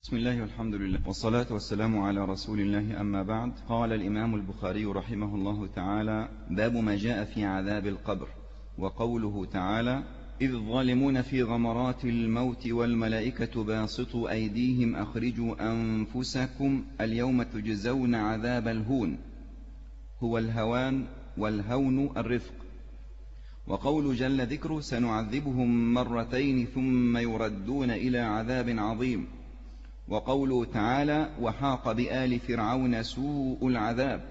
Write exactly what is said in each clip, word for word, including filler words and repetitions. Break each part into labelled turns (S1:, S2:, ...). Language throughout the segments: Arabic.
S1: بسم الله والحمد لله والصلاة والسلام على رسول الله، أما بعد. قال الإمام البخاري رحمه الله تعالى: باب ما جاء في عذاب القبر. وقوله تعالى: إذ الظالمون في غمرات الموت والملائكة باسطوا أيديهم أخرجوا أنفسكم اليوم تجزون عذاب الهون، هو الهوان والهون الرفق. وقول جل ذكره: سنعذبهم مرتين ثم يردون إلى عذاب عظيم. وقوله تعالى: وحاق بآل فرعون سوء العذاب.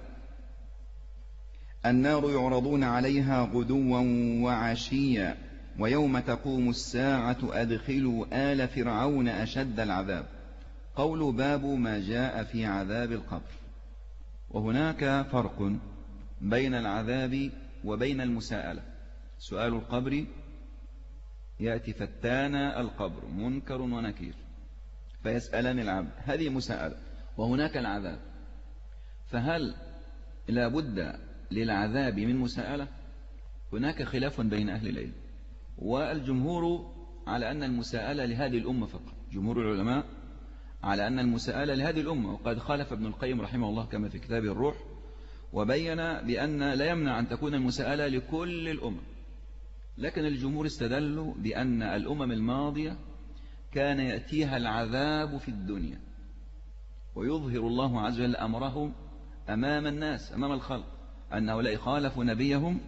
S1: النار يعرضون عليها غدوا وعشيا ويوم تقوم الساعة أدخلوا آل فرعون أشد العذاب. قول باب ما جاء في عذاب القبر. وهناك فرق بين العذاب وبين المساءلة. سؤال القبر يأتي فتان القبر منكر ونكير فيسألان العبد، هذه مساءلة. وهناك العذاب، فهل لا بد للعذاب من مساءلة؟ هناك خلاف بين أهل العلم، والجمهور على أن المساءلة لهذه الأمة فقط. جمهور العلماء على أن المساءلة لهذه الأمة، وقد خالف ابن القيم رحمه الله كما في كتاب الروح، وبين بأن لا يمنع أن تكون المساءلة لكل الأمم. لكن الجمهور استدلوا بأن الأمم الماضية كان يأتيها العذاب في الدنيا، ويظهر الله عز وجل أمره أمام الناس، أمام الخلق، أن هؤلاء خالفوا نبيهم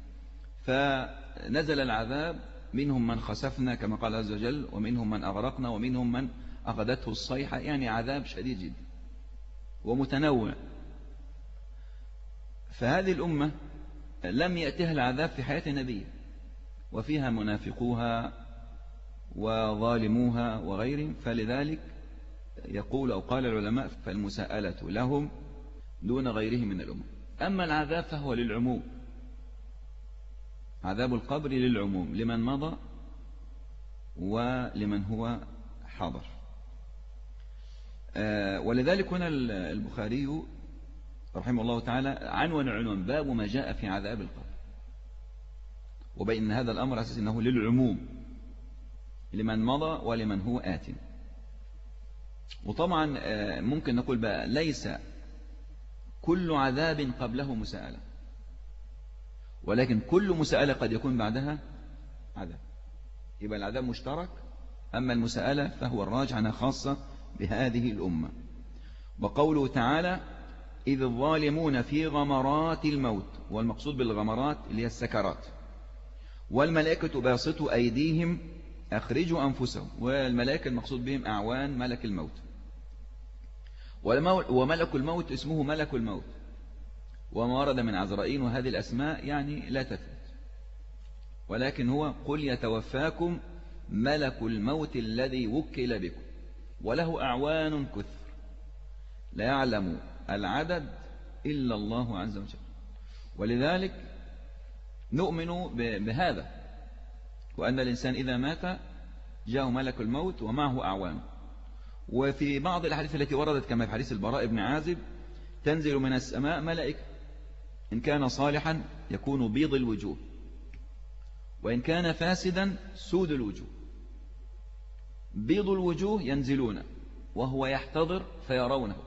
S1: فنزل العذاب، منهم من خسفنا كما قال عز وجل، ومنهم من أغرقنا، ومنهم من أخذته الصيحة، يعني عذاب شديد جدا ومتنوع. فهذه الأمة لم يأتيها العذاب في حياة النبي، وفيها منافقوها وظالموها وغيرهم، فلذلك يقول أو قال العلماء: فالمساءلة لهم دون غيرهم من الأمم. أما العذاب فهو للعموم، عذاب القبر للعموم، لمن مضى ولمن هو حاضر. ولذلك هنا البخاري رحمه الله تعالى عنوان عنوان: باب ما جاء في عذاب القبر، وبين هذا الأمر أساس أنه للعموم، لمن مضى ولمن هو آت. وطبعا ممكن نقول بقى: ليس كل عذاب قبله مساءلة، ولكن كل مساءلة قد يكون بعدها عذاب، يبقى العذاب مشترك. أما المساءلة فهو الراجع أنها خاصة بهذه الأمة. وقوله تعالى: إذ الظالمون في غمرات الموت، والمقصود بالغمرات اللي هي السكرات. والملائكة باسطوا أيديهم أخرجوا أنفسهم، والملائكة المقصود بهم أعوان ملك الموت. وملك الموت اسمه ملك الموت، وما ورد من عزرائيل، وهذه الأسماء يعني لا تثبت، ولكن هو: قل يتوفاكم ملك الموت الذي وكل بكم وله أعوان كثر لا يعلم العدد إلا الله عز وجل. ولذلك نؤمن بهذا، وأن الإنسان إذا مات جاءه ملك الموت ومعه أعوان. وفي بعض الأحاديث التي وردت كما في حديث البراء بن عازب: تنزل من السماء ملائكة، إن كان صالحا يكون بيض الوجوه، وإن كان فاسدا سود الوجوه. بيض الوجوه ينزلون وهو يحتضر فيرونه.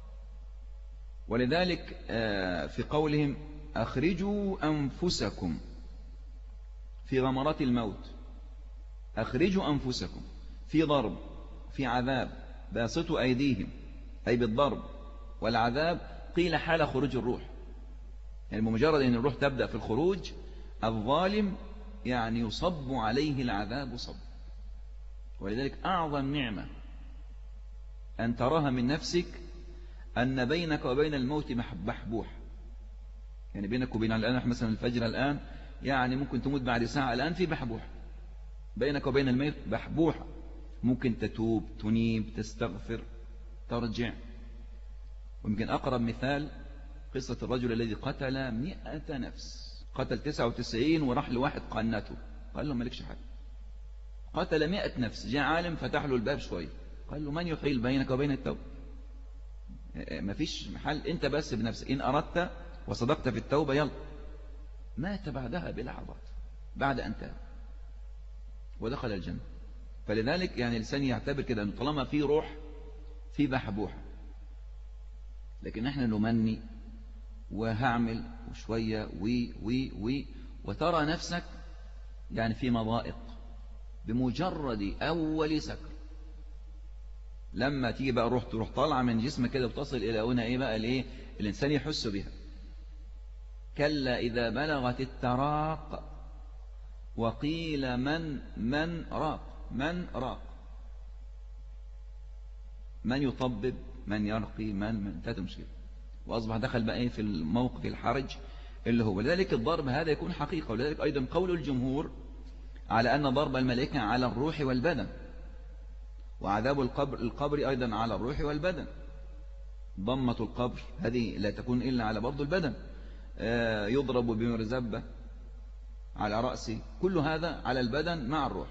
S1: ولذلك في قولهم: أخرجوا أنفسكم في غمرات الموت، أخرجوا أنفسكم، في ضرب، في عذاب، باسطوا أيديهم، أي بالضرب والعذاب. قيل حال خروج الروح، يعني بمجرد أن الروح تبدأ في الخروج، الظالم يعني يصب عليه العذاب صب. ولذلك أعظم نعمة أن تراها من نفسك أن بينك وبين الموت محبوح، يعني بينك وبين الآن مثلا الفجر الآن، يعني ممكن تموت بعد ساعة، الآن في بحبوح بينك وبين الميت، بحبوحة، ممكن تتوب، تنيب، تستغفر، ترجع. ويمكن أقرب مثال قصة الرجل الذي قتل مئة نفس، قتل تسعة وتسعين وراح لواحد قنته، قال له: مالكش حاجة. قتل مئة نفس، جاء عالم فتح له الباب شوية، قال له: من يحيل بينك وبين التوبة؟ مفيش محل، انت بس بنفسك، إن أردت وصدقت في التوبة يلا. مات بعدها بلحظات بعد أن تاب ودخل الجنة. فلذلك يعني الإنسان يعتبر كده أنه طالما في روح
S2: في بحبوحة. لكن احنا نمني وهعمل وشوية وي وي وي وترى نفسك يعني في مضائق بمجرد أول سكر. لما تيجي بقى روح تروح طالعة من جسمك كده وتصل إلى هنا إيه بقى الإيه الإنسان يحس بها. كلا إذا بلغت التراق وقيل من من راق من راق من يطبب من يرقي من من انتهت المشكلة. وأصبح دخل بقى إيه في الموقف الحرج اللي هو. لذلك الضرب هذا يكون حقيقة. ولذلك أيضا قول الجمهور على أن ضرب الملائكة على الروح والبدن، وعذاب القبر القبر أيضا على الروح والبدن. ضمة القبر هذه لا تكون إلا على برضو البدن. آه يضرب بمرزبة على رأسه، كل هذا على البدن مع الروح.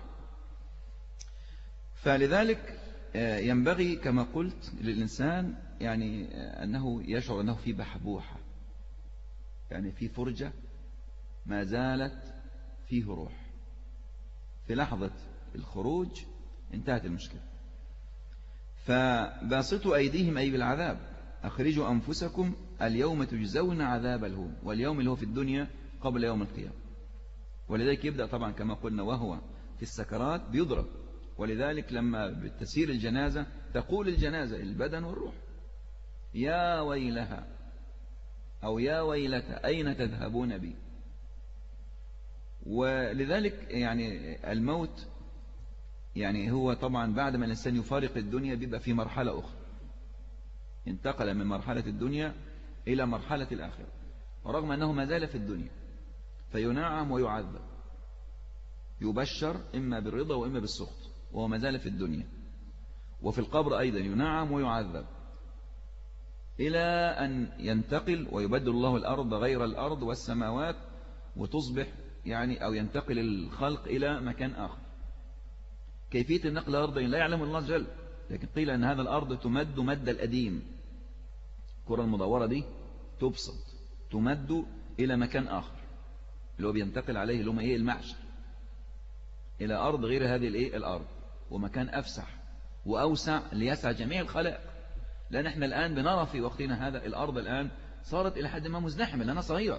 S2: فلذلك آه ينبغي كما قلت للإنسان يعني آه أنه يشعر أنه في بحبوحة، يعني في فرجة ما زالت فيه روح. في لحظة الخروج انتهت المشكلة. فباسطوا أيديهم أي بالعذاب أخرجوا أنفسكم اليوم تجزون عذاب الهون. واليوم اللي هو في الدنيا قبل يوم القيامة. ولذلك يبدأ طبعا كما قلنا وهو في السكرات بيضرب. ولذلك لما بتسير الجنازة تقول الجنازة البدن والروح يا ويلها أو يا ويلتا أين تذهبون بي. ولذلك يعني الموت يعني هو طبعا بعد ما الإنسان يفارق الدنيا بيبقى في مرحلة أخرى. انتقل من مرحلة الدنيا إلى مرحلة الآخرة، ورغم أنه ما زال في الدنيا فينعم ويعذب، يبشر إما بالرضا وإما بالسخط وهو ما زال في الدنيا. وفي القبر أيضا ينعم ويعذب إلى أن ينتقل ويبدل الله الأرض غير الأرض والسماوات وتصبح يعني أو ينتقل الخلق إلى مكان آخر. كيفية النقل الأرض لا يعلم الله جل، لكن قيل أن هذا الأرض تمد مد الأديم. الكرة المدورة دي تبسط تمد إلى مكان آخر اللي هو بينتقل عليه اللي هم إيه المعشر، إلى أرض غير هذه الإيه الأرض، ومكان أفسح وأوسع ليسع جميع الخلائق. لأن احنا الآن بنرى في وقتنا هذا الأرض الآن صارت إلى حد ما مزدحمة لأنها صغيرة.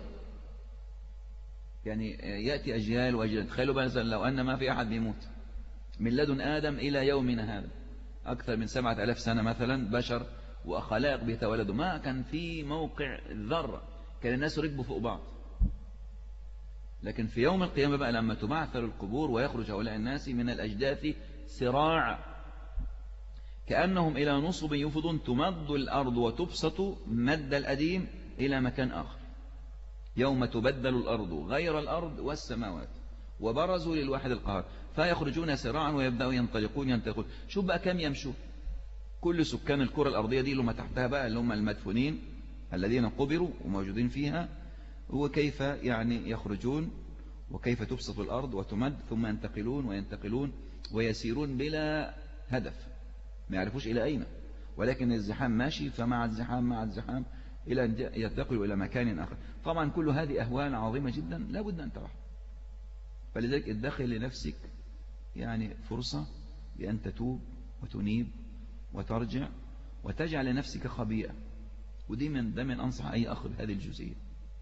S2: يعني يأتي أجيال وأجيال. تخيلوا بقى لو أن ما في أحد بيموت من لدن آدم إلى يومنا هذا أكثر من سبعة ألاف سنة مثلا بشر وخلائق بيتولدوا، ما كان في موقع الذرة، كان الناس ركبوا فوق بعض. لكن في يوم القيامة بقى لما تبعثر القبور ويخرج هؤلاء الناس من الأجداث سراع كأنهم إلى نصب يفضون تمد الأرض وتبسط مد الأديم إلى مكان آخر. يوم تبدل الأرض غير الأرض والسماوات وبرزوا للواحد القهار فيخرجون سراعا ويبدأوا ينطلقون ينطلقون. شوف بقى كم يمشوا كل سكان الكرة الأرضية دي اللي هم تحتها بقى اللي هم المدفونين الذين قبروا وموجودين فيها، وكيف يعني يخرجون وكيف تبسط الأرض وتمد ثم ينتقلون وينتقلون ويسيرون بلا هدف، ما يعرفوش إلى أين، ولكن الزحام ماشي فمع الزحام مع الزحام إلى أن ينتقلوا إلى مكان آخر. طبعا كل هذه أهوال عظيمة جدا لا بد أن تراها. فلذلك ادخل لنفسك يعني فرصة بأن تتوب وتنيب وترجع وتجعل لنفسك خبيئة. ودي من ده من أنصح أي أخ بهذه الجزئية،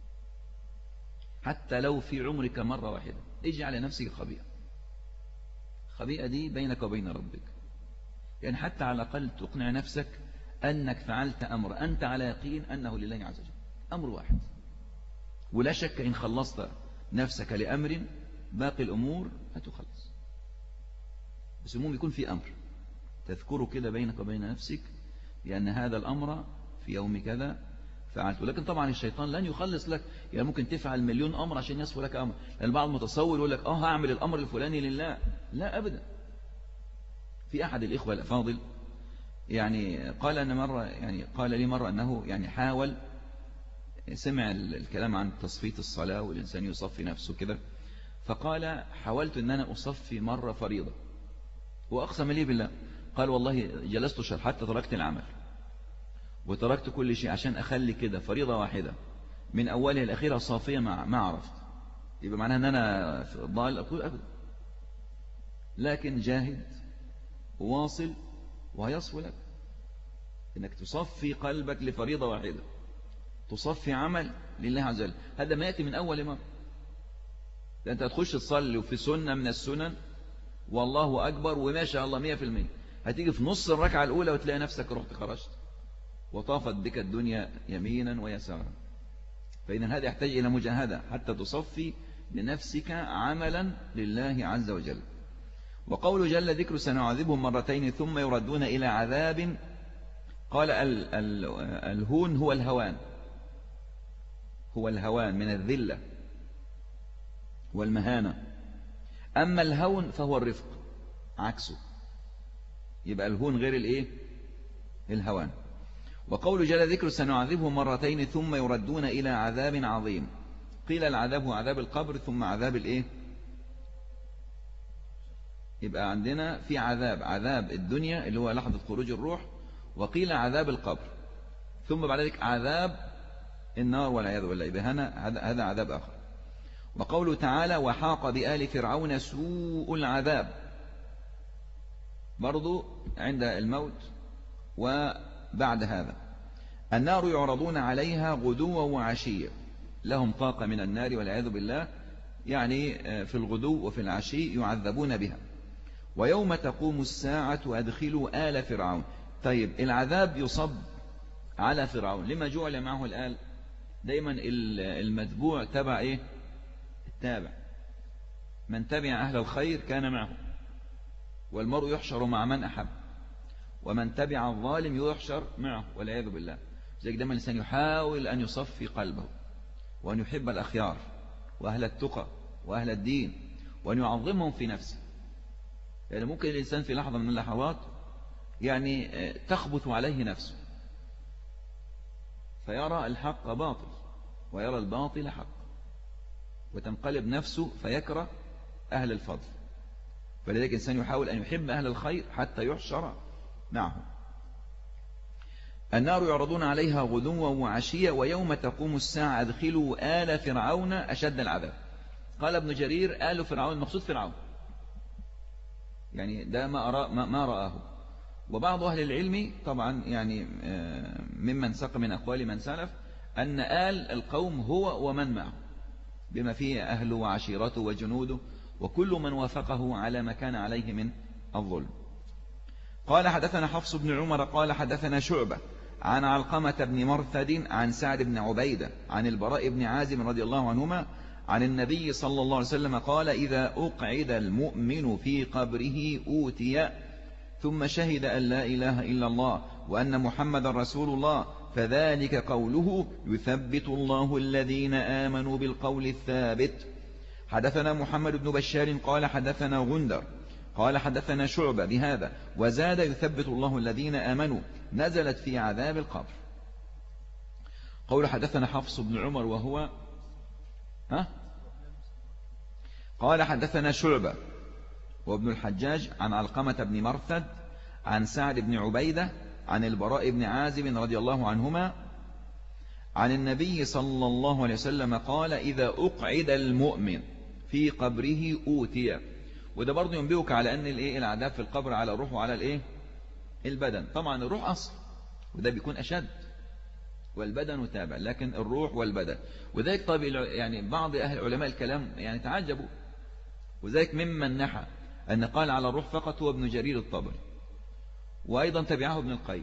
S2: حتى لو في عمرك مرة واحدة اجعل لنفسك خبيئة. خبيئة دي بينك وبين ربك، يعني حتى على الأقل تقنع نفسك أنك فعلت أمر أنت على يقين أنه لله عز وجل، أمر واحد. ولا شك إن خلصت نفسك لأمر باقي الأمور هتخلص، بس المهم يكون في أمر تذكره كده بينك وبين نفسك لأن هذا الأمر في يوم كذا فعلته. لكن طبعا الشيطان لن يخلص لك، يعني ممكن تفعل مليون أمر عشان يصفو لك أمر، لأن البعض متصور يقول لك آه هعمل الأمر الفلاني لله. لا أبدا. في أحد الإخوة الأفاضل يعني قال أن مرة يعني قال لي مرة أنه يعني حاول سمع الكلام عن تصفية الصلاة والإنسان يصفي نفسه كده، فقال حاولت أن أنا أصفي مرة فريضة وأقسم لي بالله قال والله جلست شهر حتى تركت العمل وتركت كل شيء عشان أخلي كده فريضة واحدة من أولها الأخيرة صافية ما ما عرفت، يبقى معناها أن أنا ضال أقول أبدا. لكن جاهد وواصل وهيصفو لك. إنك تصفي قلبك لفريضة واحدة، تصفي عمل لله عز وجل. هذا ما يأتي من أول مرة. أنت هتخش تصلي وفي سنة من السنن والله أكبر وما شاء الله مية في المية، هتيجي في نص الركعة الأولى وتلاقي نفسك رحت خرجت وطافت بك الدنيا يمينا ويسارا. فإذا هذا يحتاج إلى مجاهدة حتى تصفي لنفسك عملا لله عز وجل. وقول جل ذكر سنعذبهم مرتين ثم يردون إلى عذاب، قال ال ال الهون هو الهوان، هو الهوان من الذلة والمهانة. أما الهون فهو الرفق عكسه، يبقى الهون غير الإيه؟ الهوان. وقول جل ذكر سنعذبهم مرتين ثم يردون إلى عذاب عظيم، قيل العذاب هو عذاب القبر ثم عذاب الإيه؟ يبقى عندنا في عذاب عذاب الدنيا اللي هو لحظة خروج الروح، وقيل عذاب القبر، ثم بعد ذلك عذاب النار والعياذ بالله، يبقى هنا هذا عذاب آخر. وقوله تعالى وحاق بآل فرعون سوء العذاب، برضو عند الموت وبعد هذا. النار يعرضون عليها غدوا وعشيا، لهم طاقة من النار والعياذ بالله، يعني في الغدو وفي العشي يعذبون بها. ويوم تقوم الساعة أدخلوا آل فرعون. طيب العذاب يصب على فرعون، لما جعل معه الآل؟ دايما المتبوع تبع إيه؟ التابع. من تبع أهل الخير كان معه، والمرء يحشر مع من أحب، ومن تبع الظالم يحشر معه والعياذ بالله. زي دايما الإنسان يحاول أن يصفي قلبه، وأن يحب الأخيار وأهل التقى وأهل الدين، وأن يعظمهم في نفسه. يعني ممكن الإنسان في لحظة من اللحظات يعني تخبث عليه نفسه، فيرى الحق باطل ويرى الباطل حق، وتنقلب نفسه فيكره أهل الفضل. فلذلك الإنسان يحاول أن يحب أهل الخير حتى يحشر معه. النار يعرضون عليها غدوا وعشيا ويوم تقوم الساعة أدخلوا آل فرعون أشد العذاب. قال ابن جرير آل فرعون المقصود فرعون، يعني ده ما, أرى ما رآه. وبعض أهل العلم طبعا يعني ممن سق من أقوال من سلف أن آل القوم هو ومن معه، بما فيه أهله وعشيرته وجنوده وكل من وافقه على ما كان عليه من الظلم. قال حدثنا حفص بن عمر قال حدثنا شعبة عن علقمة بن مرثد عن سعد بن عبيدة عن البراء بن عازم رضي الله عنهما عن النبي صلى الله عليه وسلم قال إذا أقعد المؤمن في قبره أوتي ثم شهد أن لا إله إلا الله وأن محمد رسول الله فذلك قوله يثبت الله الذين آمنوا بالقول الثابت. حدثنا محمد بن بشار قال حدثنا غندر قال حدثنا شعبة بهذا وزاد يثبت الله الذين آمنوا نزلت في عذاب القبر. قول حدثنا حفص بن عمر وهو ها قال حدثنا شعبة وابن الحجاج عن علقمة بن مرثد عن سعد بن عبيدة عن البراء بن عازب رضي الله عنهما عن النبي صلى الله عليه وسلم قال إذا أقعد المؤمن في قبره أوتي. وده برضه ينبئك على أن الإيه العذاب في القبر على الروح وعلى الإيه البدن. طبعا الروح أصل وده بيكون أشد والبدن تابع، لكن الروح والبدن. وذلك طيب يعني بعض أهل علماء الكلام يعني تعجبوا، وذلك ممن نحى أن قال على الروح فقط هو ابن جرير الطبري، وأيضا تبعه ابن القيم.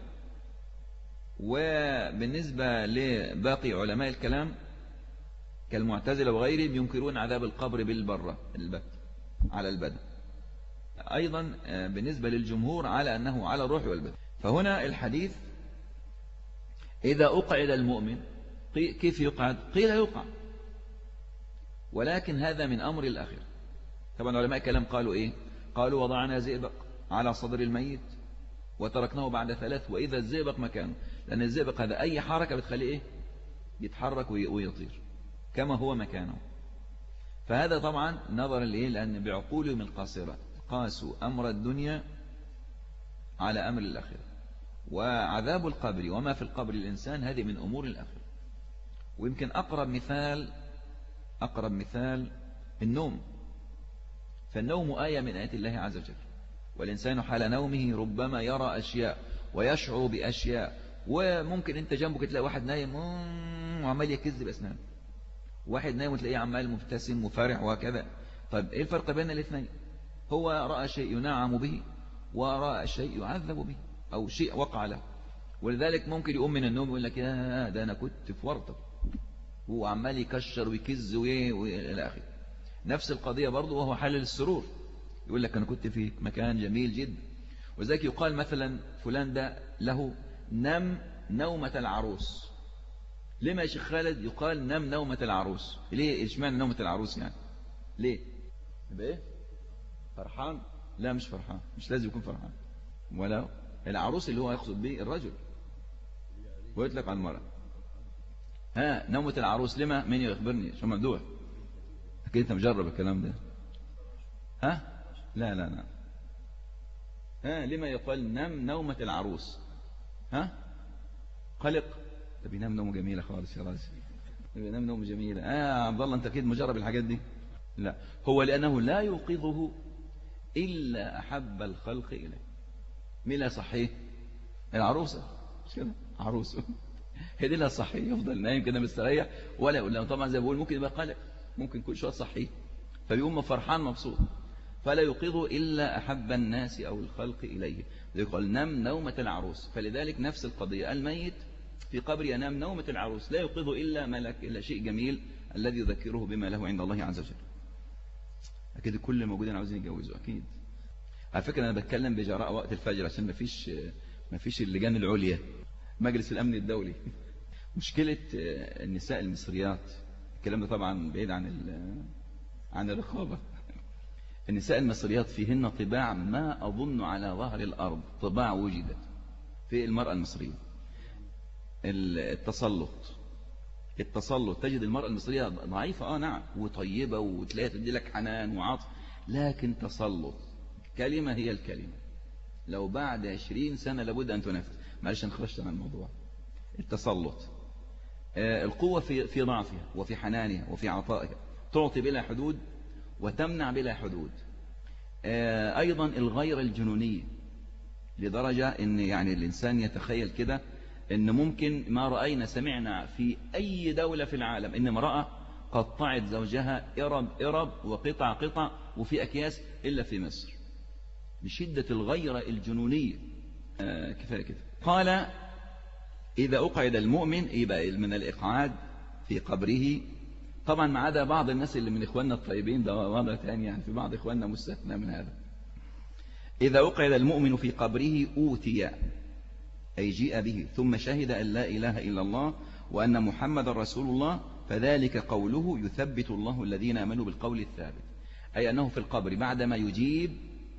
S2: وبالنسبة لباقي علماء الكلام كالمعتزلة وغيرهم ينكرون عذاب القبر بالبرة البت على البدن. أيضا بالنسبة للجمهور على أنه على الروح والبدن. فهنا الحديث إذا أقعد المؤمن كيف يقعد؟ قيل يقعد، ولكن هذا من أمر الآخرة. طبعا علماء الكلام قالوا إيه؟ قالوا وضعنا زئبق على صدر الميت وتركناه بعد ثلاث وإذا الزئبق مكانه، لأن الزئبق هذا أي حركة بتخليه إيه؟ يتحرك ويطير كما هو مكانه. فهذا طبعا نظرا لإيه؟ لأن بعقولهم القاصرة قاسوا أمر الدنيا على أمر الآخرة. وعذاب القبر وما في القبر الإنسان هذه من أمور الآخرة. ويمكن أقرب مثال أقرب مثال النوم. فالنوم آية من آيات الله عز وجل، والإنسان حال نومه ربما يرى أشياء ويشعر بأشياء. وممكن أنت جنبك تلاقي واحد نايم وعمال يكذب بأسنانه، واحد نايم وتلاقيه عمال مبتسم وفارح وهكذا. طيب إيه الفرق بين الاثنين؟ هو رأى شيء ينعم به ورأى شيء يعذب به أو شيء وقع له. ولذلك ممكن يقوم من النوم يقول لك يا ده أنا كنت في ورطة، هو عمال يكشر ويكز وإلى آخره. نفس القضية برضه وهو حلل السرور، يقول لك أنا كنت في مكان جميل جدا. وذلك يقال مثلا فلان ده له نم نومة العروس. لما يا شيخ خالد يقال نم نومة العروس؟ ليه؟ اشمعنى نومة العروس يعني؟ ليه؟ يبقى ايه؟ فرحان؟ لا مش فرحان، مش لازم يكون فرحان. ولا العروس اللي هو يقصد به الرجل ويطلق على المرأة. ها نومة العروس لما؟ مين يخبرني؟ شو ممدوح؟ أكيد أنت مجرب الكلام ده. ها؟ لا لا لا. ها لما يقال نم نومة العروس؟ ها؟ قلق؟ طب ينام نومه جميلة خالص يا راجل، ينام نومه جميلة. آه عبد الله أنت أكيد مجرب الحاجات دي. لا، هو لأنه لا يوقظه إلا أحب الخلق إليه. مين لا صحيح؟ العروسة، مش كده؟ عروسه هي دي لا صحيح، يفضل نايم كده مستريح ولا يقول له. طبعا زي ما بقول ممكن يبقى قلق، ممكن كل شوية صحيح، فبيقوم فرحان مبسوط. فلا يوقظه إلا أحب الناس أو الخلق إليه. يقول نم نومة العروس. فلذلك نفس القضية، الميت في قبر ينام نومة العروس، لا يوقظه إلا ملك، إلا شيء جميل الذي يذكره بما له عند الله عز وجل. أكيد كل الموجودين عاوزين يتجوزوا أكيد. على فكرة أنا بتكلم بجراء وقت الفجر عشان ما فيش ما فيش اللجان العليا، مجلس الأمن الدولي. مشكلة النساء المصريات، الكلام ده طبعا بعيد عن عن الرقابة. النساء المصريات فيهن طباع ما أظن على ظهر الأرض طباع وجدت في المرأة المصرية. التسلط التسلط تجد المرأة المصرية ضعيفة آه نعم وطيبة وتلاقيها تدي لك حنان وعطف، لكن تسلط كلمة هي الكلمة. لو بعد عشرين سنة لابد أن تنفذ. معلش أنا خرجت عن الموضوع. التسلط آه القوة في في ضعفها وفي حنانها وفي عطائها، تعطي بلا حدود وتمنع بلا حدود. آه أيضا الغيرة الجنونية، لدرجة أن يعني الإنسان يتخيل كده أن ممكن ما رأينا سمعنا في أي دولة في العالم أن امرأة قطعت زوجها إرب إرب وقطع قطع وفي أكياس إلا في مصر، بشدة الغيرة الجنونية. آه كفاية كده. قال إذا أقعد المؤمن، يبقى من الإقعاد في قبره، طبعا ما عدا بعض الناس اللي من إخواننا الطيبين، ده وضع ثاني يعني، في بعض إخواننا مستثنى من هذا. إذا أقعد المؤمن في قبره أوتي، أي جيء به، ثم شهد أن لا إله إلا الله وأن محمد رسول الله، فذلك قوله يثبت الله الذين آمنوا بالقول الثابت. أي أنه في القبر بعدما يجيب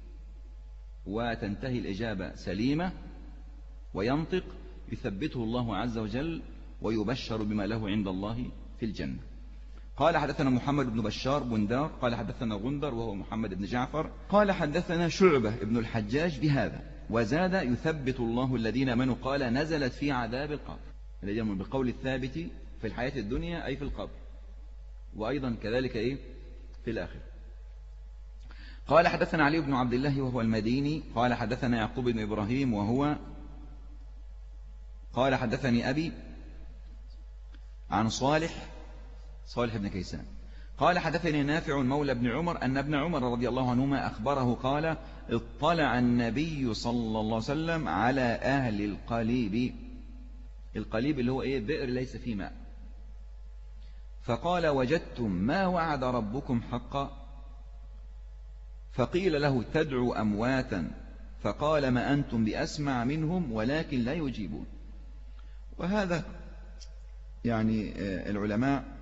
S2: وتنتهي الإجابة سليمة وينطق، يثبته الله عز وجل ويبشر بما له عند الله في الجنة. قال حدثنا محمد بن بشار بندار قال حدثنا غندر وهو محمد بن جعفر قال حدثنا شعبة ابن الحجاج بهذا وزاد يثبت الله الذين آمنوا، قال نزلت في عذاب القبر، الذي يؤمن بالقول الثابت في الحياة الدنيا أي في القبر، وأيضا كذلك إيه في الآخرة. قال حدثنا علي بن عبد الله وهو المديني قال حدثنا يعقوب بن إبراهيم وهو قال حدثني أبي عن صالح صالح بن كيسان قال حدثني نافع مولى بن عمر أن ابن عمر رضي الله عنهما أخبره قال اطلع النبي صلى الله عليه وسلم على أهل القليب. القليب اللي هو إيه؟ بئر ليس فيه ماء. فقال وجدتم ما وعد ربكم حقا؟ فقيل له تدعو أمواتا، فقال ما أنتم بأسمع منهم ولكن لا يجيبون. وهذا يعني العلماء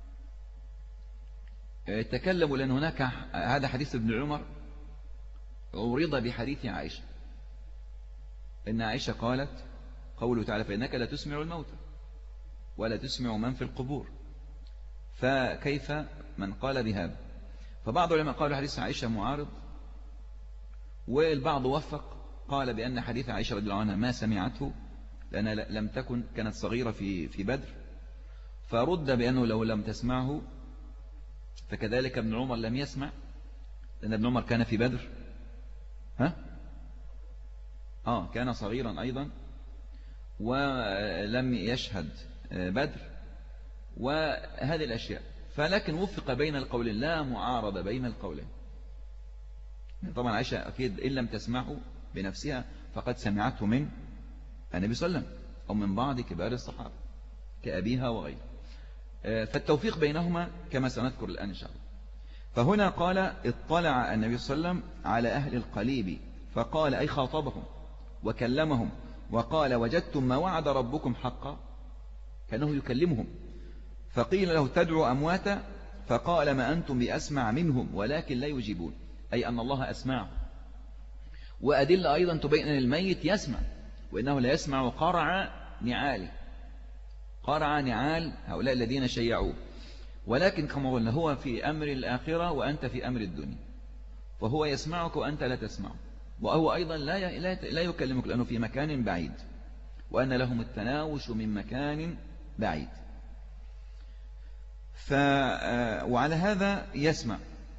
S2: تكلموا لأن هناك هذا حديث ابن عمر عرض بحديث عائشة، إن عائشة قالت قوله تعالى فإنك لا تسمع الموتى ولا تسمع من في القبور، فكيف من قال بهذا؟ فبعض العلماء قالوا حديث عائشة معارض، والبعض وفق قال بأن حديث عائشة رضي الله عنها ما سمعته لأن لم تكن كانت صغيرة في في بدر، فرد بأنه لو لم تسمعه فكذلك ابن عمر لم يسمع لأن ابن عمر كان في بدر. ها آه كان صغيرا أيضا ولم يشهد بدر وهذه الأشياء، فلكن وفق بين القولين، لا معارضة بين القولين. طبعا عائشة أكيد إن لم تسمعه بنفسها فقد سمعته من النبي صلى الله عليه وسلم أو من بعض كبار الصحابة كأبيها وغيره، فالتوفيق بينهما كما سنذكر الآن إن شاء الله. فهنا قال اطلع النبي صلى الله عليه وسلم على أهل القليب فقال أي خاطبهم وكلمهم وقال وجدتم ما وعد ربكم حقا، كأنه يكلمهم. فقيل له تدعو أمواتا فقال ما أنتم بأسمع منهم ولكن لا يجيبون، أي أن الله أسمعه. وأدلة أيضا تبين أن الميت يسمع وإنه لا يسمع قرع نعاله، قرع نعال هؤلاء الذين شيعوه، ولكن كما قلنا هو في أمر الآخرة وأنت في أمر الدنيا، فهو يسمعك وأنت لا تسمعه، وهو أيضا لا لا يكلمك لأنه في مكان بعيد، وأن لهم التناوش من مكان بعيد. ف وعلى هذا يسمع،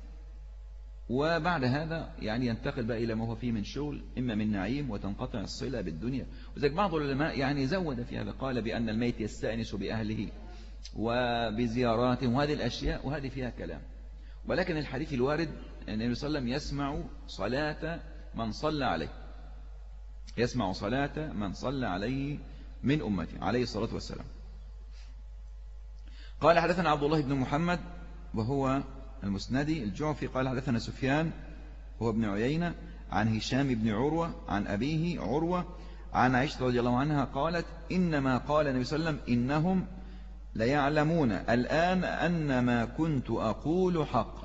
S2: وبعد هذا يعني ينتقل بقى إلى ما هو فيه من شغل إما من نعيم وتنقطع الصلة بالدنيا. وذلك بعض العلماء يعني زود في هذا، قال بأن الميت يستأنس بأهله وبزياراتهم وهذه الأشياء، وهذه فيها كلام. ولكن الحديث الوارد أن النبي صلى الله عليه وسلم يسمع صلاة من صلى عليه، يسمع صلاة من صلى عليه من أمته عليه الصلاة والسلام. قال حدثنا عبد الله بن محمد وهو المسندي الجعفي قال حدثنا سفيان هو ابن عيينة عن هشام بن عروة عن أبيه عروة عن عائشة رضي الله عنها قالت إنما قال النبي صلى الله عليه وسلم إنهم ليعلمون الآن أن ما كنت أقول حقا.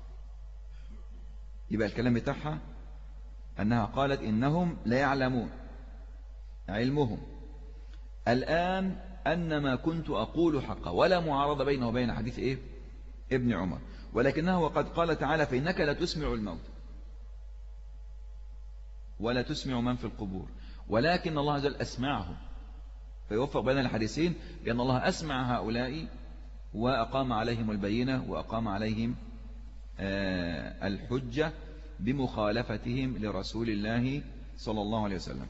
S2: يبقى الكلام بتاعها أنها قالت إنهم ليعلمون علمهم الآن أن ما كنت أقول حقا، ولا معارضة بينه وبين حديث إيه ابن عمر، ولكنه وقد قال تعالى فإنك لا تسمع الموت ولا تسمع من في القبور ولكن الله عز وجل أسمعهم، فيوفق بين الحديثين بأن الله أسمع هؤلاء وأقام عليهم البينة وأقام عليهم الحجة بمخالفتهم لرسول الله صلى الله عليه وسلم.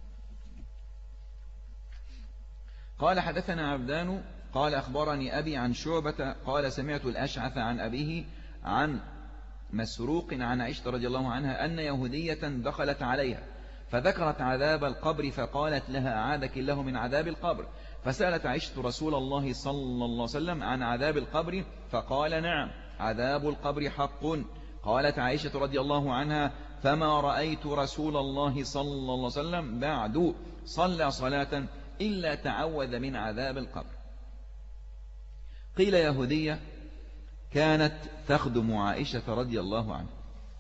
S2: قال حدثنا عبدان قال أخبرني أبي عن شعبة قال سمعت الأشعث عن أبيه عن مسروق عن عائشة رضي الله عنها أن يهودية دخلت عليها فذكرت عذاب القبر فقالت لها أعاذك الله من عذاب القبر، فسألت عائشة رسول الله صلى الله عليه وسلم عن عذاب القبر فقال نعم عذاب القبر حق. قالت عائشة رضي الله عنها فما رأيت رسول الله صلى الله عليه وسلم بعد صلى صلاة إلا تعوذ من عذاب القبر. قيل يهودية كانت تخدم عائشة رضي الله عنها،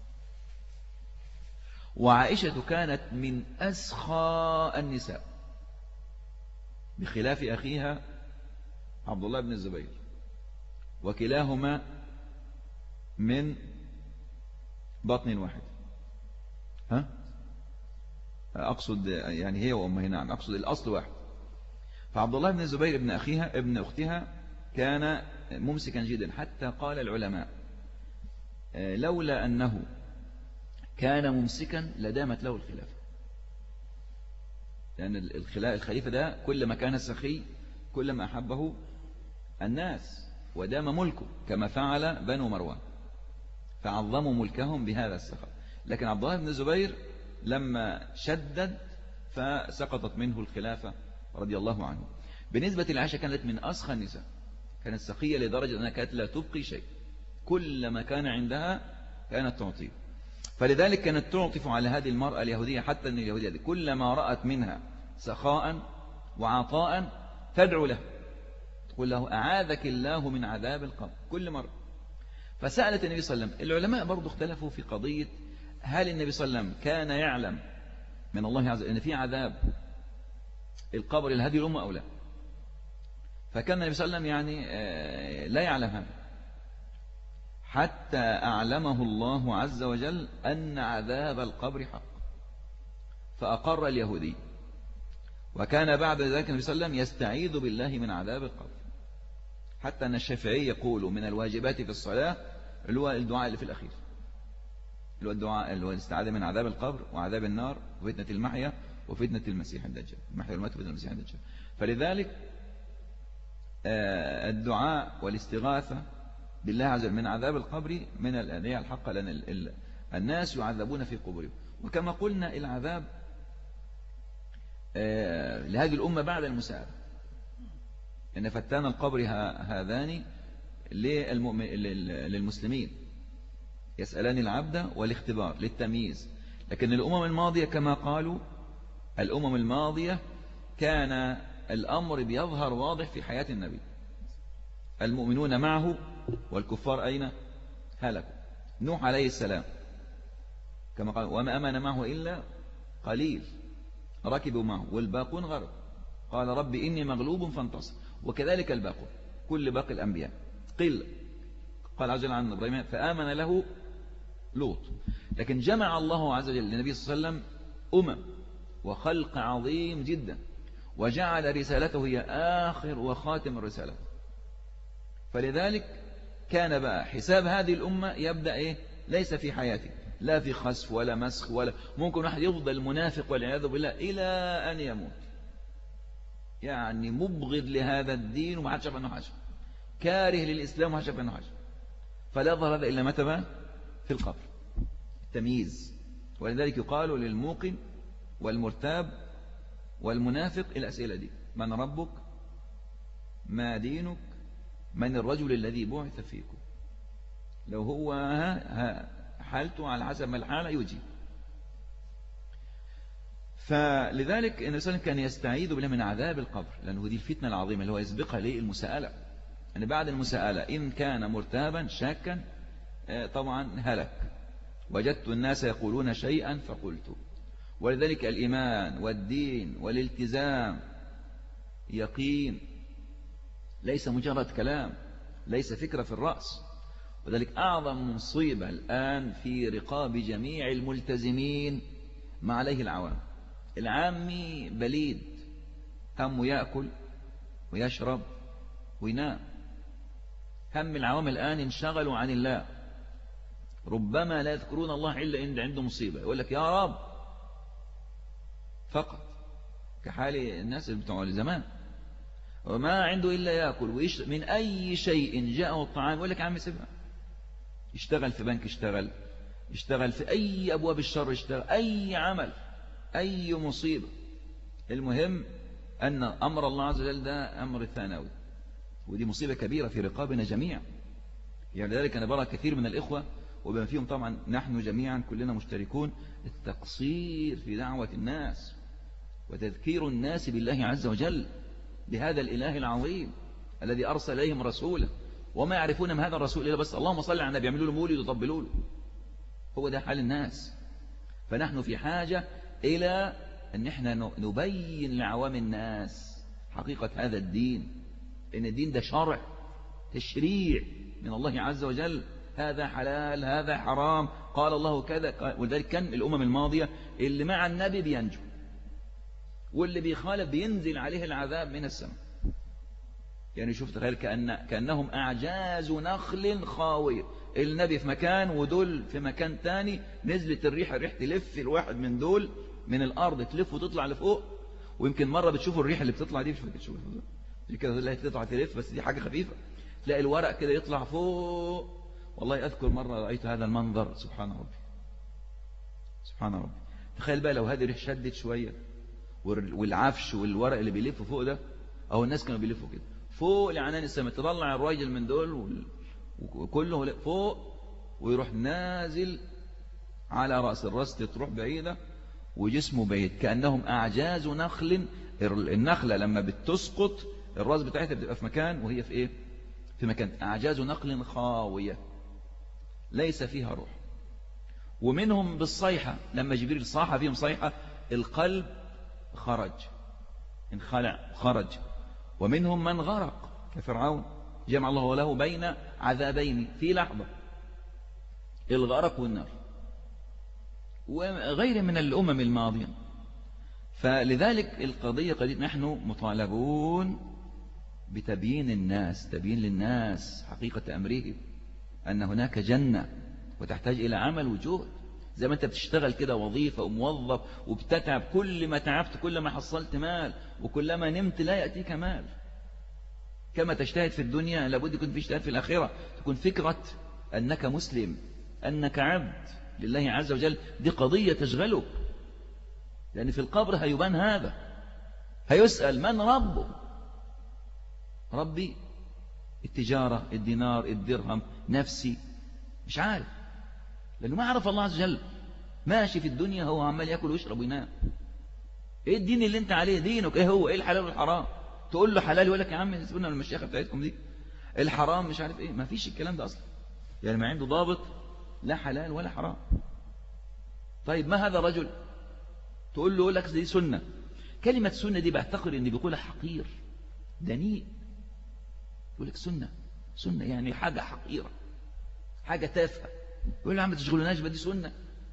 S2: وعائشة كانت من أسخى النساء بخلاف أخيها عبد الله بن الزبير، وكلاهما من بطن واحد. ها أقصد يعني هي وأمها، نعم أقصد الأصل واحد. فعبد الله بن الزبير ابن أخيها ابن أختها كان ممسكا جدا، حتى قال العلماء لولا أنه كان ممسكا لدامت له الخلافة، لأن الخليفة ده كل ما كان سخي كل ما أحبه الناس ودام ملكه، كما فعل بنو مروان فعظموا ملكهم بهذا السخاء. لكن عبد الله بن الزبير لما شدد فسقطت منه الخلافة رضي الله عنه. بالنسبة لعائشة كانت من أسخى النساء، كانت سخية لدرجة أنها كانت لا تبقي شيء، كل ما كان عندها كانت تعطيه. فلذلك كانت تعطف على هذه المرأة اليهودية، حتى أن اليهودية دي كلما رأت منها سخاء وعطاء تدعو له، تقول له أعاذك الله من عذاب القبر كل مرة. فسألت النبي صلى الله عليه وسلم. العلماء برضو اختلفوا في قضية هل النبي صلى الله عليه وسلم كان يعلم من الله عز وجل أن في عذاب القبر لهذه الأمة أو لا، فكان النبي صلى الله عليه وسلم يعني لا يعلم هذا حتى أعلمه الله عز وجل أن عذاب القبر حق، فأقر اليهودي. وكان بعد ذلك النبي صلى الله عليه وسلم يستعيذ بالله من عذاب القبر، حتى أن الشافعي يقول من الواجبات في الصلاة اللي هو الدعاء اللي في الأخير، اللي هو الدعاء، اللي هو الاستعاذة من عذاب القبر وعذاب النار وفتنة المحيا وفتنة المسيح الدجال، المحيا والموت وفتنة المسيح الدجال. فلذلك الدعاء والاستغاثة بالله عز وجل من عذاب القبر من الأدعية الحقة، لأن الناس يعذبون في قبورهم. وكما قلنا العذاب لهذه الأمة بعد المساءلة، إن فتان القبر هذان للمسلمين يسألان العبد والاختبار للتمييز. لكن الأمم الماضية كما قالوا، الأمم الماضية كان الأمر بيظهر واضح في حياة النبي، المؤمنون معه والكفار أين هلكوا. نوح عليه السلام كما قال وما أمن معه إلا قليل ركبوا معه والباقون غرق، قال رب إني مغلوب فانتصر. وكذلك الباقون كل باقي الأنبياء قل، قال عز وجل عن إبراهيم فآمن له لوط. لكن جمع الله عز وجل للنبي صلى الله عليه وسلم أمم وخلق عظيم جدا، وجعل رسالته هي آخر وخاتم الرسالة. فلذلك كان بقى حساب هذه الأمة يبدأ إيه؟ ليس في حياته لا في خسف ولا مسخ، ولا ممكن واحد يفضل منافق والعياذ بالله إلى أن يموت، يعني مبغض لهذا الدين وما حدش عنه حاجة، كاره للإسلام وما حدش عنه حاجة. فلا يظهر هذا إلا متى بقى؟ في القبر، تمييز. ولذلك يقال للموقن والمرتاب والمنافق الأسئلة دي: من ربك؟ ما دينك؟ من الرجل الذي بعث فيكم؟ لو هو حالته على حسب ما الحالة يجيب. فلذلك النبي صلى الله عليه وسلم كان يستعيذ بالله من عذاب القبر، لأنه دي الفتنة العظيمة اللي هو يسبقها ليه المساءلة. يعني بعد المساءلة إن كان مرتابا شاكا طبعا هلك. وجدت الناس يقولون شيئا فقلت. ولذلك الإيمان والدين والالتزام يقين، ليس مجرد كلام، ليس فكرة في الرأس. وذلك أعظم مصيبة الآن في رقاب جميع الملتزمين ما عليه العوام. العامي بليد همه يأكل ويشرب وينام. هم العوام الآن انشغلوا عن الله، ربما لا يذكرون الله إلا إن عنده مصيبة يقول لك يا رب فقط، كحال الناس بتوع زمان، وما عنده إلا يأكل ويشرب. من أي شيء جاءه الطعام يقول لك عم سيبها، يشتغل في بنك، يشتغل يشتغل في أي أبواب الشر، يشتغل أي عمل، أي مصيبة. المهم أن أمر الله عز وجل ده أمر ثانوي، ودي مصيبة كبيرة في رقابنا جميعا. يعني لذلك أنا برى كثير من الإخوة وبما فيهم طبعا نحن جميعا كلنا مشتركون، التقصير في دعوة الناس وتذكير الناس بالله عز وجل، بهذا الإله العظيم الذي أرسل إليهم رسوله، وما يعرفون من هذا الرسول إلا بس اللهم صل على النبي، يعملوا له مولد ويطبلوا له. هو ده حال الناس. فنحن في حاجة إلى أن احنا نبين لعوام الناس حقيقة هذا الدين، إن الدين ده شرع تشريع من الله عز وجل، هذا حلال هذا حرام، قال الله كذا. ولذلك كان الأمم الماضية اللي مع النبي بينجو، واللي بيخالف بينزل عليه العذاب من السماء. يعني شوف تخيل كأن كأنهم أعجاز نخل خاوية، النبي في مكان ودول في مكان تاني، نزلت الريح الريح تلف الواحد من دول من الأرض تلف وتطلع لفوق. ويمكن مرة بتشوفوا الريح اللي بتطلع دي، مش فاكر تشوفوا دي كده اللي تطلع تلف، بس دي حاجة خفيفة، تلاقي الورق كده يطلع فوق. والله أذكر مرة رأيت هذا المنظر، سبحان ربي سبحان ربي. تخيل بقى لو هذه الريح شدت شوية والعفش والورق اللي بيلف فوق ده، أو الناس كانوا بيلفوا كده فوق لعنان السماء، تطلع الراجل من دول وكله فوق ويروح نازل على رأس الرأس، تروح بعيدة وجسمه بعيد، كأنهم أعجاز نخل. النخلة لما بتسقط الرأس بتاعتها بتبقى في مكان وهي في إيه؟ في مكان. أعجاز نخل خاوية ليس فيها روح. ومنهم بالصيحة، لما جبريل صاح فيهم صيحة القلب خرج، انخلع خرج. ومنهم من غرق كفرعون، جمع الله له بين عذابين في لحظة، الغرق والنار، وغير من الأمم الماضية. فلذلك القضية قضية نحن مطالبون بتبيين الناس، تبيين للناس حقيقة أمره، أن هناك جنة وتحتاج إلى عمل وجهد. زي ما أنت بتشتغل كده وظيفة وموظف وبتتعب، كل ما تعبت كل ما حصلت مال، وكلما نمت لا يأتيك مال. كما تجتهد في الدنيا لابد يكون في اجتهاد في الآخرة، تكون فكرة أنك مسلم، أنك عبد لله عز وجل، دي قضية تشغلك، لأن في القبر هيبان هذا، هيسأل من ربه. ربي التجارة، الدينار، الدرهم، نفسي، مش عارف، لأنه ما عرف الله عز وجل. ماشي في الدنيا هو عمال يأكل ويشرب وينام. ايه الدين اللي انت عليه؟ دينك ايه هو؟ ايه الحلال والحرام؟ تقول له حلال يقول لك يا عم سيبونا من المشيخه بتاعتكم دي. الحرام مش عارف ايه، ما فيش الكلام ده اصلا، يعني ما عنده ضابط لا حلال ولا حرام. طيب ما هذا الرجل؟ تقول له يقول لك دي سنه. كلمه سنه دي بعتقد ان بيقولها حقير دنيء، يقول لك سنه سنه يعني حاجه حقيره، حاجه تافهه. يقول له يا عم ما تشغلوناش بدي سنه.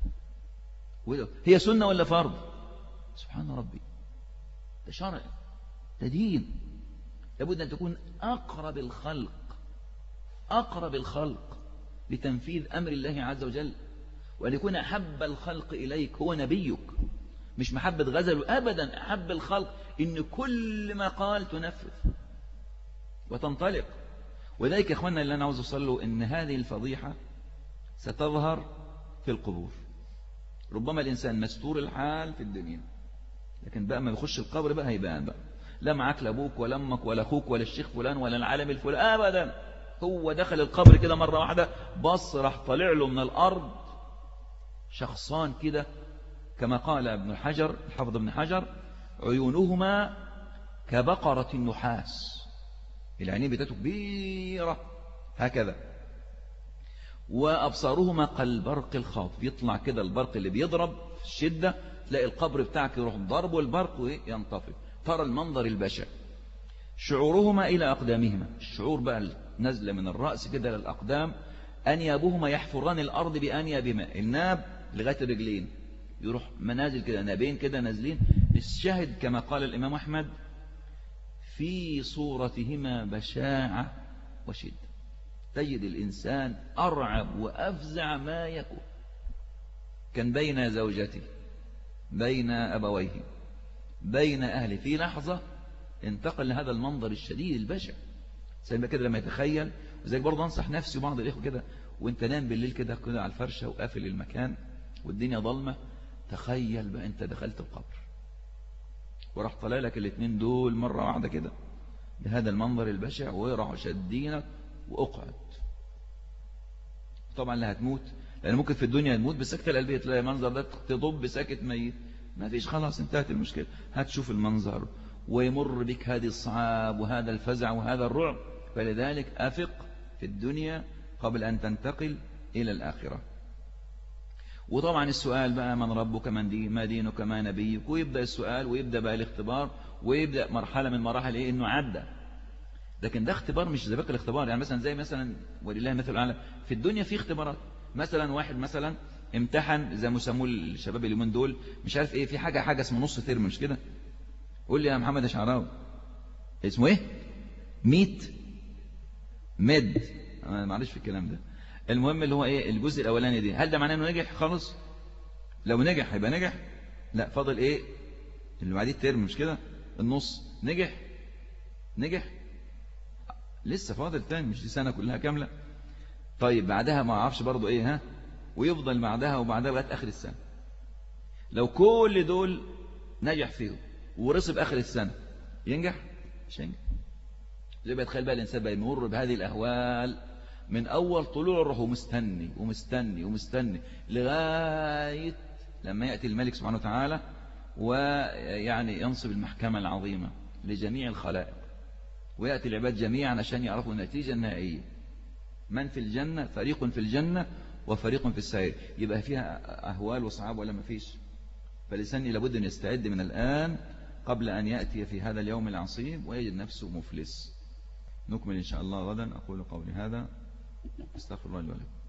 S2: هي سنه ولا فرض؟ سبحان ربي، ده شرع، ده دين، لابد أن تكون أقرب الخلق أقرب الخلق لتنفيذ أمر الله عز وجل، وأن يكون أحب الخلق إليك هو نبيك، مش محبة غزل أبدا، أحب الخلق إن كل ما قال تنفذ وتنطلق. وذلك يا أخوانا اللي أنا عاوز أصله إن هذه الفضيحة ستظهر في القبور. ربما الإنسان مستور الحال في الدنيا، لكن بقى ما يخش القبر بقى هيبان بقى، لا معاك لا ابوك ولا امك ولا اخوك ولا الشيخ فلان ولا العالم الفلان ابدا. هو دخل القبر كده مره واحده، بص راح طالع له من الارض شخصان كده، كما قال ابن حجر الحافظ ابن حجر: عيونهما كبقرة النحاس، العينين بتاعته كبيرة هكذا، وأبصارهما كالبرق الخاطف، يطلع كده البرق اللي بيضرب في الشدة، تلاقي القبر بتاعك يروح ضربه البرق وينطفئ، ترى المنظر البشع. شعورهما إلى أقدامهما، الشعور بقى نزل من الرأس كده للأقدام. أنيابهما يحفران الأرض بأنيابهما، الناب لغاية الرجلين، يروح منازل كده، نابين كده نازلين. الشاهد كما قال الإمام أحمد: في صورتهما بشاعة وشدة، تجد الإنسان أرعب وأفزع ما يكون. كان بين زوجته، بين أبويه، بين أهله، في لحظة انتقل لهذا المنظر الشديد البشع. سيبقى كده لما يتخيل، وزيك برضه أنصح نفسي وبعض الإخوة كده، وانت نام بالليل كده كده على الفرشة وقافل المكان والدنيا ظلمة، تخيل بقى انت دخلت القبر وراح طلع لك الاثنين دول مرة واحدة كده بهذا المنظر البشع، ويراحوا شدينك واقعد. طبعا لا هتموت، لأن ممكن في الدنيا تموت بسكتة القلبية، تلاقي المنظر ده تضب ساكت ميت، ما فيش، خلاص انتهت المشكلة. هتشوف المنظر ويمر بك هذه الصعاب وهذا الفزع وهذا الرعب. فلذلك أفق في الدنيا قبل أن تنتقل إلى الآخرة. وطبعا السؤال بقى: من ربك، من دي ما دينك، ما نبيك، ويبدأ السؤال ويبدأ بقى الاختبار، ويبدأ مرحلة من مراحل إيه؟ إنه عدى. لكن ده اختبار مش زي باقي الاختبار. يعني مثلا زي مثلا ولله مثل الأعلى في الدنيا في اختبارات، مثلا واحد مثلا امتحن زي ما يسموه الشباب اليومين دول مش عارف ايه، في حاجة حاجة اسمه نص ترم، مش كده؟ قول لي يا محمد شعراوي اسمه ايه؟ ميت مد، انا معلش في الكلام ده. المهم اللي هو ايه الجزء الاولاني دي، هل ده معناه انه نجح خالص؟ لو نجح هيبقى نجح؟ لا، فاضل ايه اللي بعديه الترم، مش كده؟ النص نجح نجح لسه فاضل تاني، مش دي سنة كلها كاملة. طيب بعدها ما اعرفش برضو ايه، ها، ويفضل بعدها وبعدها لغايه اخر السنة. لو كل دول نجح فيهم ورصب اخر السنة ينجح؟ مش ينجح. زي ما تخيل بقى الانسان بقى يمر بهذه الاهوال من اول طلوع الروح، ومستني ومستني ومستني لغايه لما ياتي الملك سبحانه وتعالى ويعني ينصب المحكمة العظيمة لجميع الخلائق، ويأتي العباد جميعا عشان يعرفوا النتيجة النهائية، من في الجنة، فريق في الجنة وفريق في السعير. يبقى فيها أهوال وصعاب ولا ما فيش؟ فالإنسان لابد أن يستعد من الآن قبل أن يأتي في هذا اليوم العصيب ويجد نفسه مفلس. نكمل إن شاء الله غدا. أقول قولي هذا، استغفر الله لي ولكم.